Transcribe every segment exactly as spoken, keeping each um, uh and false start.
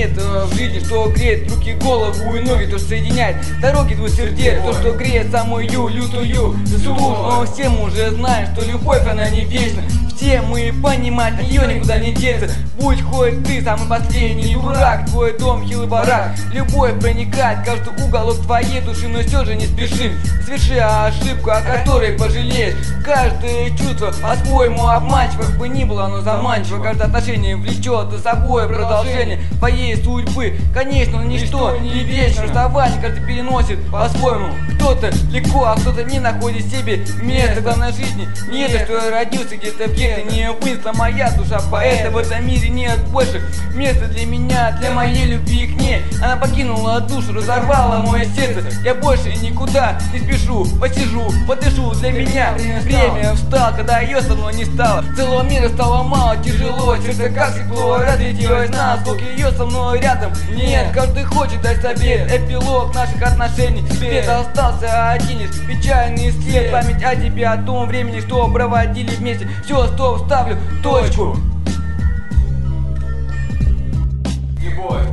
нет в жизни, что греет руки, голову и ноги, то, что соединяет дороги двух сердец, то, что греет самую лютую стужу. Но все мы уже знаем, что любовь, она не вечна. Все мы понимать ее никуда не деться. Будь хоть ты самый последний дурак, твой дом хилый барак. Любовь проникает в каждый уголок твоей души, но все же не спеши. Соверши ошибку, о которой пожалеешь. Каждое чувство по-своему обманчиво, как бы ни было оно заманчиво. Каждое отношение влечет за собой продолжение твоей судьбы. Конечно, ничто не вечно, расставание каждый переносит по-своему. Кто-то легко, а кто-то не находит себе места. Главное в жизни не то, что я родился где-то в гетто, не вынесла моя душа поэта. В этом мире нет больше места для меня, для моей любви к ней. Она покинула душу, разорвала мое сердце. Я больше никуда не спешу, посижу, подышу. Для меня время встал, когда ее со мной не стало. Целого мира стало мало, тяжело, сердце как стекло разлетелось на осколки. Ее со мной рядом нет, каждый хочет дать совет. Эпилог наших отношений, свет остался один лишь печальный след. Память о тебе, о том времени, что проводили вместе. Все, стоп, ставлю точку. Любовь.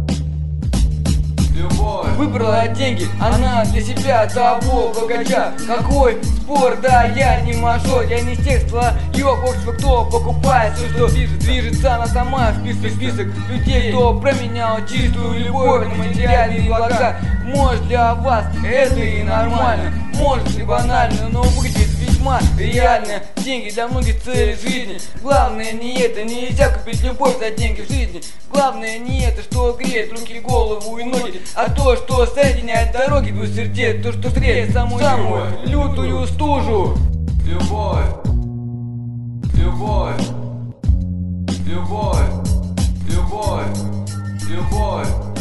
Любовь. Выбрала деньги, она для себя того богача. Какой спор, да, я не мажор. Я не с тех слоев общества, кто покупает все, что движется. Движется она сама в список, список людей, кто променял чистую любовь на материальные блага. Может, для вас это и нормально, может и банально, но выглядит весьма реально. Деньги для многих цель жизни. Главное не это, нельзя купить любовь за деньги в жизни. Главное не это, что греет руки, голову и ноги, а то, что соединяет дороги двух сердец. То, что среет самую, самую лютую стужу. Любовь. Любовь. Любовь. Любовь. Любовь.